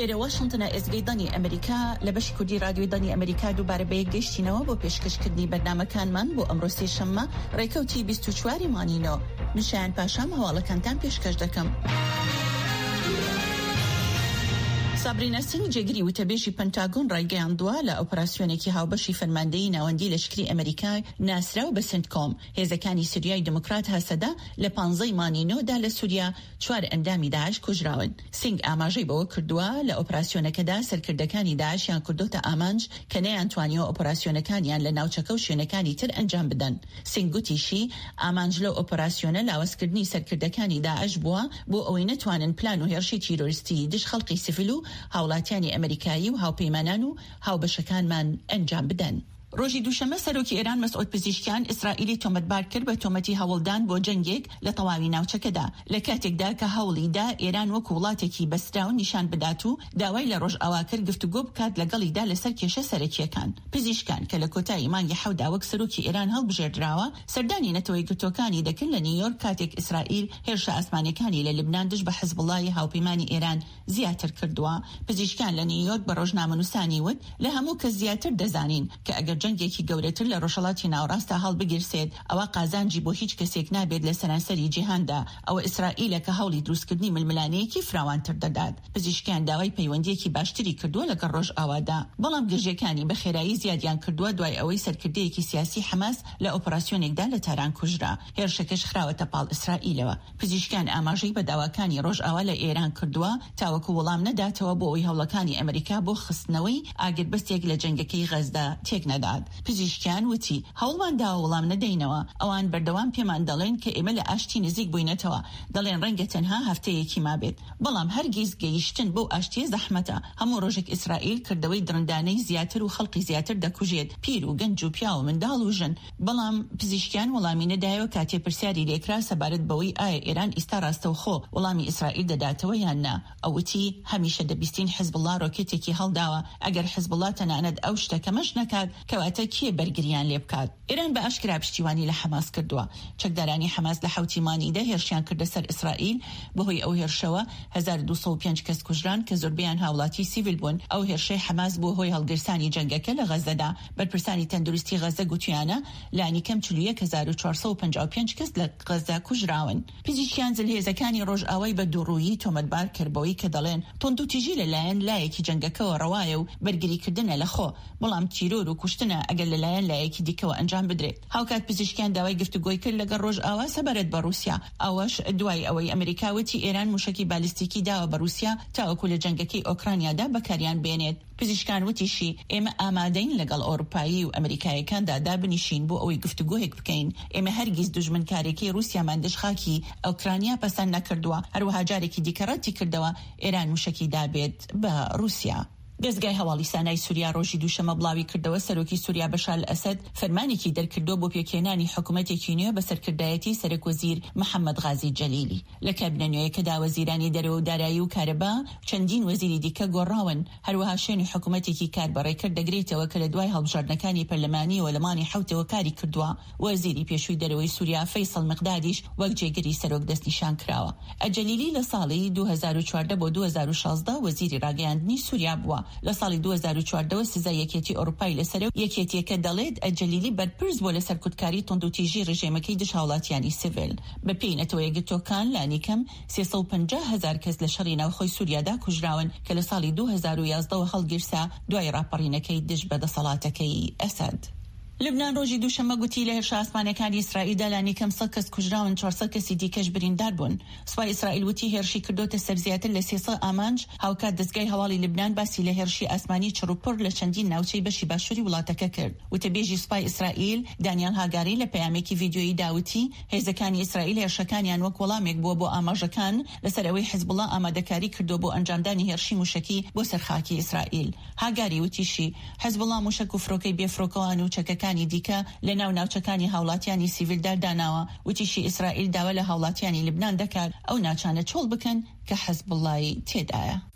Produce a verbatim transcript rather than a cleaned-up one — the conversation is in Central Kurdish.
ئێرە واشنتنە ئێزگەی دانی ئەمریکا لە بەشی کوردی رادیۆی دانی ئەمریکا دووبارە بە یەکگەیشتینەوە بۆ پێشکەشکردنی بەرنامەکانمان بۆ ئەمڕۆ سێشەممە ڕێکەوتی بیست و چواری مانینۆ. من شایان پاشام هەواڵەکانتان پێشکەش دەکەم. سابرینا سینگ جێگری وتەبێژی پەنتاگۆن ڕایگەیاندووە لە ئۆپراسیۆنێکی هاوبەشی فەرماندەیی ناوەندی لەشکری ئەمریکای ناسراو بە سنتکۆم هێزەکانی سووریای دموکرات هەسەدا لە پانزەی مانینۆدا لە سووریا چوار ئەندامی داعش کوژراون. سینگ ئاماژەی بەوە کردووە لە ئۆپراسیۆنەکەدا سەرکردەکانی داعشیان کردوتە ئامانج کە نەیانتوانیەوە ئۆپراسیۆنەکانیان لە ناوچەکە و شوێنەکانی تر ئەنجام بدەن. سینگ گوتیشی ئامانج لەو ئۆپراسیۆنە لاوەزکردنی سەرکردەکانی داعش بووە بۆ ئەوەی نەتوانن پلان و هێرشی تیرۆریستی دژ خەڵقی سیڤیل و هاوڵاتیانی ئەمریکایی و هاوپەیمانان و هاوبەشەکانمان ئەنجام بدەن. ڕۆژی دووشەمە سەرۆکی ئێران مەسعود پزیشکیان ئیسرائیلی تۆمەتبار کرد بە تۆمەتی هەوڵدان بۆ جەنگێک لە تەواوی ناوچەکەدا لە کاتێکدا کە هەوڵیدا ئێران وەکو وڵاتێکی بەستراون نیشان بدات و داوای لە ڕۆژئاواکر گفتوگۆ بکات لەگەڵیدا لەسەر کێشە سەرەکیەکان. پزیشکان کە لە کۆتایی مانگی حەودا وەک سەرۆکی ئێران هەڵبژێردراوە سەردانی نەتەوەی گرتوەکانی دەکرد لە نیویۆرک کاتێک ئیسرائیل هێرشە ئاسمانیەکانی لە لبنان دژ بە حزبوڵای هاوپەیمانی ئێران زیاتر کردووە. پزیشکان لە نیویۆرک بە ڕۆژنامەنووسانی وت لە هەموو کەس زیاتر دەزانین کە ئەگەر جەنگێکی گەورەتر لە ڕۆژهەڵاتی ناوەڕاستە هەڵبگرسێت ئەوە قازانجی بۆ هیچ کەسێک نابێت لە سەرانسەری جیهاندا. ئەوە ئیسرائیلە کە هەوڵی دروستکردنی ململانەیەکی فراوانتر دەدات. پزیشکیان داوای پەیوەندیەکی باشتری کردووە لەگەڵ ڕۆژئاوادا، بەڵام گەژیەکانی بە خێرایی زیادیان کردووە دوای ئەوەی سەرکردەیەکی سیاسی حەماس لە ئۆپراسیۆنێکدا لە تاران کوژرا. هێرشەکەش خراوەتە پاڵ ئیسرائیلەوە. پزیشکیان ئاماژەی بە داواکانی ڕۆژئاوا لە ئێران کردووە تاوەکو وەڵام نەداتەوە بۆ ئەوەی هەوڵەکانی ئەمریکا بۆ خستنەوەی ئاگربەستێک لە جەنگەکەی غەزدا تێک نەدات. پزیشکیان وتی هەوڵمان داوە وەڵام نەدەینەوە. ئەوان بەردەوام پێمان دەڵێن کە ئێمە لە ئاشتی نزیک بووینەتەوە، دەڵێن ڕەنگە تەنها هەفتەیەکی مابێت، بەڵام هەرگیز گەیشتن بۆ ئاشتیە زەحمەتە. هەموو ڕۆژێک ئیسرائیل کردەوەی درندانەی زیاتر و خەڵقی زیاتر دەکوژێت، پیر و گەنج و پیا و منداڵ و ژن. بەڵام پزیشکیان وەڵامی نەدایەوە کاتێ پرسیاری لێکرا سەبارەت بەوەی ئایا ئێران ئیستا ڕاستەوخۆ وەڵامی ئیسرائیل دەداتەوە یان نا. ئەوتی هەمیشە دەبیستین حزبڵڵا ڕۆکێتێکی هەڵداوە، ئەگەر حزبڵڵا تەنانەت ئەو شتەکەمەش نەکات کەواتە کێ بەرگریان لێ بکات. ئێران بە ئاشکرا پشتیوانی لە حەماس کردووە. چەکدارانی حەماس لە حوتی مانیدا هێرشیان کردە سەر ئیسرائیل. بەهۆی ئەو هێرشەوە هەزار و دووسەد و پێنج کەس کوژران کە زۆربیان هاوڵاتی سیڤیل بوون. ئەو هێرشەی حەماس بۆ هۆی هەڵگرسانی جەنگەکە لە غەزەدا. بەرپرسانی تەندروستی غەزە گوتیانە لانی کەم چل و یەک هەزار و چوارسەد و پەنجا و پێنج کەس لە غەزە کوژراون. پزیشکیان جلهێزەکانی ڕۆژئاوای بە دووڕوویی تۆمەتبار کردبەوەی کە دەڵێن توندوتیژی لەلایەن لایەکی جەنگەکەەوە ڕەوایە و بەرگریکردنە لەخۆ، بەڵام تیرۆر و کوشتنە ئەگەر لەلایەن لایەکی دیکەوە ئەنجام بدرێت. هاوکات پزیشکیان داوای گفتوگۆی کرد لەگەڵ ڕۆژئاوا سەبارەت بە رووسیا. ئەوەش دوای ئەوەی ئەمریکاوەتی ئێران موشکی بالیستیکی داوە بە رووسیا تاوەکو لە جەنگەکەی ئۆکرانیادا بەکاریان بێنێت. پزیشکان وتیشی ئێمە ئامادەین لەگەڵ ئەوروپایی و ئەمریکایەکاندا دابنیشین بۆ ئەوەی گفتوگۆیەک بکەین. ئێمە هەرگیز دوژمنکارێکی رووسیامان دژ خاکی ئۆکرانیا پەسەند نەکردووە، هەروەها جارێکی دیکەڕەتی کردەوە ئێران موشکی دابێت بە رووسیا. دەستگای هەواڵی سانای سووریا ڕۆژی دووشەمە بڵاوی کردەوە سەرۆکی سووریا بەشار ئەسەد فەرمانێکی دەرکردو بۆ پێکهێنانی حکوومەتێکی نوێ بە سەرکردایەتی سەرۆکوەزیر محەممەد غازی جەلیلی. لە کابینە نوێیەکەدا وەزیرانی دەرەوە و دارایی و کارەبا چەندین وەزیری دیکە گۆڕاون. هەروەها شوێنی حکوومەتێکی کاربڕێکرد دەگرێتەوە کە لە دوای هەڵبژاردنەکانی پەرلەمانی و وەلەمانی حوتەوە کاری کردووە. وەزیری پێشووی دەرەوەی سووریا فەیسەڵ مقدادیش وەک جێگەری سەرۆک دەستنیشان کراوە. ئەجەلیلی لە ساڵی دوو هەزار و چواردە بۆ دوو هەزار و شازدە وەزیری ڕاگەیاندنی سووریا بووە. لە ساڵی دوو هەزار و چواردە سزای یەکێتی ئەوروپای لەسەر یەکێتیەکە دەڵێت ئەجەلیلی بەرپرس بۆ لەسەر کودکاری توندوتیژی ڕژێمەکەی دژ هاوڵاتیانی سیڤیل. بە پێی نەتەوە یەکگرتوەکان لانیکەم سێسەد و پەنجا هەزار کەس لە شەڕی ناوخۆی سووریادا کوژراون کە لە ساڵی دوو هەزار و یازدە هەڵگیرسا دوای ڕاپەڕینەکەی دژ بە دەسەڵاتەکەی ئەسەد. لبنان ڕۆژی دووشەمە گوتی لە هێرشە ئاسمانەکانی ئیسرائیلدا لانی کەم سەد کەس کوژراون، چوارسەد کەسی دیکەش بریندار بوون. سوپای ئیسرائیل وتی هێرشی کردوتە سەر زیاتر لە سێسەد ئامانج. هاوکات دەستگای هەواڵی لبنان باسی لە هێرشی ئاسمانی چڕوپڕ لە چەندین ناوچەی بەشی باشووری وڵاتەکە کرد. وتەبێژی سوپای ئیسرائیل دانیال هاگاری لە پەیامێکی ڤیدیۆیی داوتی هێزەکانی ئیسرائیل هێرشەکانیان وەک وەڵامێک بووە بۆ ئاماژەکان لەسەر ئەوەی حزبڵڵا ئامادەکاری کردو بۆ ئەنجامدانی هێرشی موشکی بۆ سەرخاکی ئیسرائیل. هاگاری وتیشی حزبڵڵا موشک و فرۆکەی بێفرۆکەوان و چەکەکانی دیکە لە ناو ناوچەکانی هاوڵاتیانی سیڤیلدا داناوە. وتیشی ئیسرائیل داوا لە هاوڵاتیانی لبنان دەکات ئەو ناچانە چۆڵ بکەن کە حزبڵڵای تێدایە.